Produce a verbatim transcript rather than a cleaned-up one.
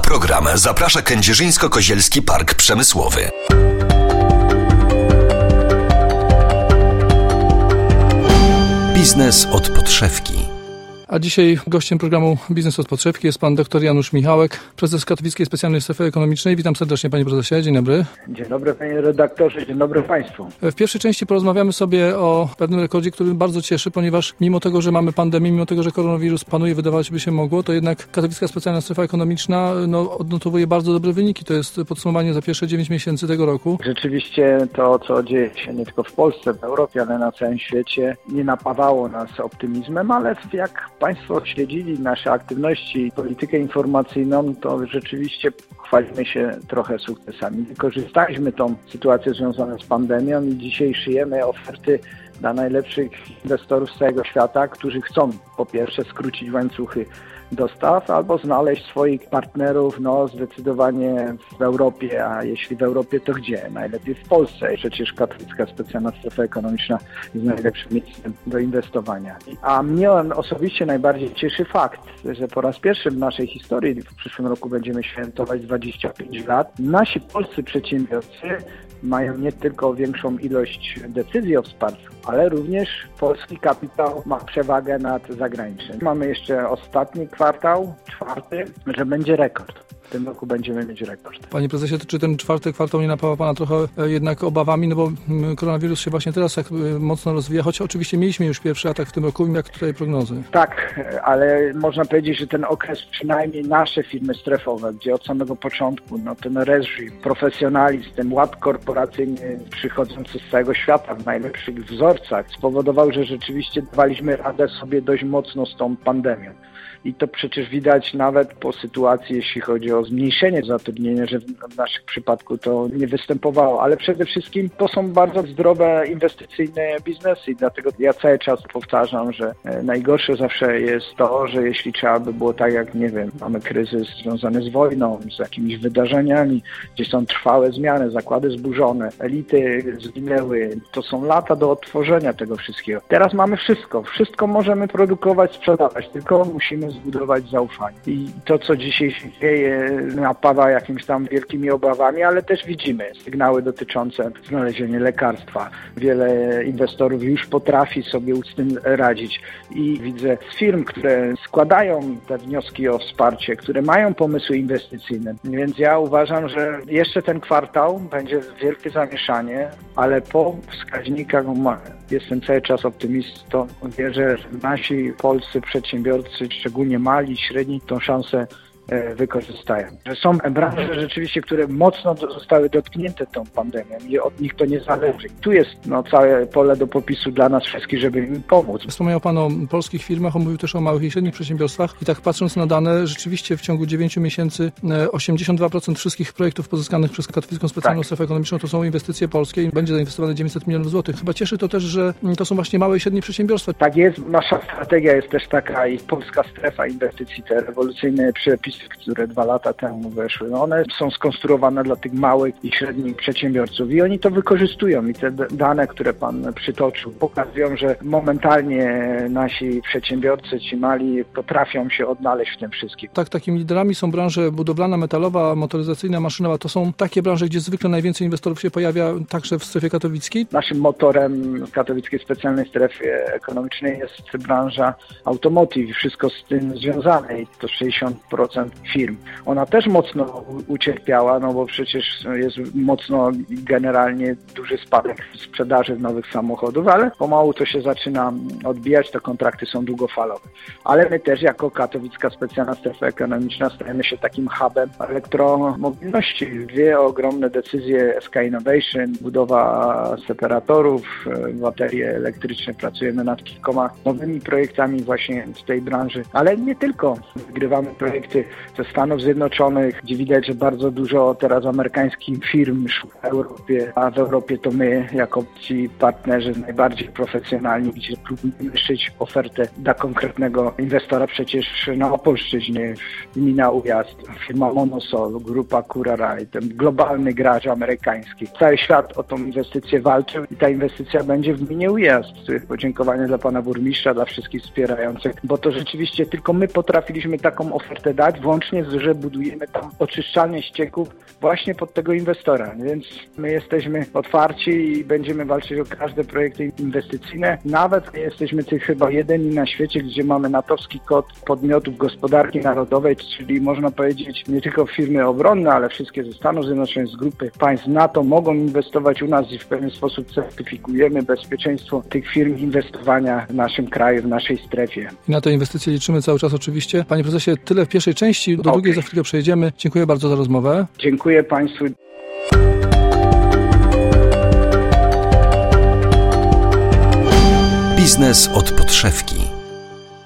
program zaprasza Kędzierzyńsko-Kozielski Park Przemysłowy. Biznes od podszewki. A dzisiaj gościem programu Biznes od podszewki jest pan dr Janusz Michałek, prezes Katowickiej Specjalnej Strefy Ekonomicznej. Witam serdecznie, panie prezesie. Dzień dobry. Dzień dobry, panie redaktorze. Dzień dobry państwu. W pierwszej części porozmawiamy sobie o pewnym rekordzie, który bardzo cieszy, ponieważ mimo tego, że mamy pandemię, mimo tego, że koronawirus panuje, wydawać by się mogło, to jednak Katowicka Specjalna Strefa Ekonomiczna no, odnotowuje bardzo dobre wyniki. To jest podsumowanie za pierwsze dziewięć miesięcy tego roku. Rzeczywiście to, co dzieje się nie tylko w Polsce, w Europie, ale na całym świecie, nie napawało nas optymizmem, ale jak państwo śledzili nasze aktywności i politykę informacyjną, to rzeczywiście chwalimy się trochę sukcesami. Wykorzystaliśmy tą sytuację związaną z pandemią i dzisiaj szyjemy oferty dla najlepszych inwestorów z całego świata, którzy chcą po pierwsze skrócić łańcuchy dostaw albo znaleźć swoich partnerów no zdecydowanie w Europie, a jeśli w Europie, to gdzie? Najlepiej w Polsce. Przecież Katowicka Specjalna Strefa Ekonomiczna jest najlepszym miejscem do inwestowania. A mnie osobiście najbardziej cieszy fakt, że po raz pierwszy w naszej historii, w przyszłym roku będziemy świętować dwadzieścia pięć lat, nasi polscy przedsiębiorcy mają nie tylko większą ilość decyzji o wsparciu, ale również polski kapitał ma przewagę nad zagranicznym. Mamy jeszcze ostatni kwartał, czwarty, że będzie rekord. W tym roku będziemy mieć rekord. Panie prezesie, czy ten czwarty kwartał nie napawa pana trochę jednak obawami, no bo koronawirus się właśnie teraz tak mocno rozwija, choć oczywiście mieliśmy już pierwszy atak w tym roku, jak tutaj prognozy? Tak, ale można powiedzieć, że ten okres, przynajmniej nasze firmy strefowe, gdzie od samego początku no, ten reżim, profesjonalizm, ten ład korporacyjny przychodzący z całego świata w najlepszych wzorcach spowodował, że rzeczywiście dawaliśmy radę sobie dość mocno z tą pandemią. I to przecież widać nawet po sytuacji, jeśli chodzi o zmniejszenie zatrudnienia, że w naszym przypadku to nie występowało, ale przede wszystkim to są bardzo zdrowe, inwestycyjne biznesy i dlatego ja cały czas powtarzam, że najgorsze zawsze jest to, że jeśli trzeba by było tak jak, nie wiem, mamy kryzys związany z wojną, z jakimiś wydarzeniami, gdzie są trwałe zmiany, zakłady zburzone, elity zginęły, to są lata do odtworzenia tego wszystkiego. Teraz mamy wszystko, wszystko możemy produkować, sprzedawać, tylko musimy zbudować zaufanie. I to, co dzisiaj się dzieje, napawa jakimiś tam wielkimi obawami, ale też widzimy sygnały dotyczące znalezienia lekarstwa. Wiele inwestorów już potrafi sobie z tym radzić i widzę z firm, które składają te wnioski o wsparcie, które mają pomysły inwestycyjne. Więc ja uważam, że jeszcze ten kwartał będzie wielkie zamieszanie, ale po wskaźnikach jestem cały czas optymistą. Wierzę, że nasi polscy przedsiębiorcy, szczególnie mali, średni, tą szansę wykorzystają. Że są branże rzeczywiście, które mocno zostały dotknięte tą pandemią i od nich to nie zależy. Tu jest no, całe pole do popisu dla nas wszystkich, żeby im pomóc. Wspomniał pan o polskich firmach, on mówił też o małych i średnich przedsiębiorstwach i tak patrząc na dane, rzeczywiście w ciągu dziewięciu miesięcy osiemdziesiąt dwa procent wszystkich projektów pozyskanych przez Katowicką Specjalną Strefę Ekonomiczną to są inwestycje polskie i będzie zainwestowane dziewięćset milionów złotych. Chyba cieszy to też, że to są właśnie małe i średnie przedsiębiorstwa. Tak jest, nasza strategia jest też taka i polska strefa inwestycji, te rewolucyjne przepisy, które dwa lata temu weszły, no one są skonstruowane dla tych małych i średnich przedsiębiorców i oni to wykorzystują i te dane, które pan przytoczył, pokazują, że momentalnie nasi przedsiębiorcy, ci mali, potrafią się odnaleźć w tym wszystkim. Tak, takimi liderami są branże budowlana, metalowa, motoryzacyjna, maszynowa. To są takie branże, gdzie zwykle najwięcej inwestorów się pojawia także w strefie katowickiej. Naszym motorem Katowickiej Specjalnej Strefy Ekonomicznej jest branża automotive, wszystko z tym związane i to sześćdziesiąt procent firm. Ona też mocno ucierpiała, no bo przecież jest mocno generalnie duży spadek sprzedaży nowych samochodów, ale pomału to się zaczyna odbijać, te kontrakty są długofalowe. Ale my też jako Katowicka Specjalna Strefa Ekonomiczna stajemy się takim hubem elektromobilności. Dwie ogromne decyzje S K Innovation, budowa separatorów, baterie elektryczne, pracujemy nad kilkoma nowymi projektami właśnie w tej branży, ale nie tylko. Wygrywamy projekty ze Stanów Zjednoczonych, gdzie widać, że bardzo dużo teraz amerykańskich firm szuka w Europie, a w Europie to my jako ci partnerzy najbardziej profesjonalni, gdzie próbujemy szyć ofertę dla konkretnego inwestora. Przecież na Opolszczyźnie Mina Ujazd, firma Monosol, grupa Curaraj, ten globalny gracz amerykański. Cały świat o tą inwestycję walczył i ta inwestycja będzie w Minie Ujazd. Podziękowanie dla pana burmistrza, dla wszystkich wspierających, bo to rzeczywiście tylko my potrafiliśmy taką ofertę dać w włącznie z, że budujemy tam oczyszczalnię ścieków właśnie pod tego inwestora, więc my jesteśmy otwarci i będziemy walczyć o każde projekty inwestycyjne. Nawet jesteśmy tych chyba jedyni na świecie, gdzie mamy natowski kod podmiotów gospodarki narodowej, czyli można powiedzieć nie tylko firmy obronne, ale wszystkie ze Stanów Zjednoczonych, z grupy państw NATO mogą inwestować u nas i w pewien sposób certyfikujemy bezpieczeństwo tych firm inwestowania w naszym kraju, w naszej strefie. I na te inwestycje liczymy cały czas oczywiście. Panie prezesie, tyle w pierwszej części, do okay. drugiej za chwilkę przejdziemy. Dziękuję bardzo za rozmowę. Dziękuję Państwu. Biznes od podszewki.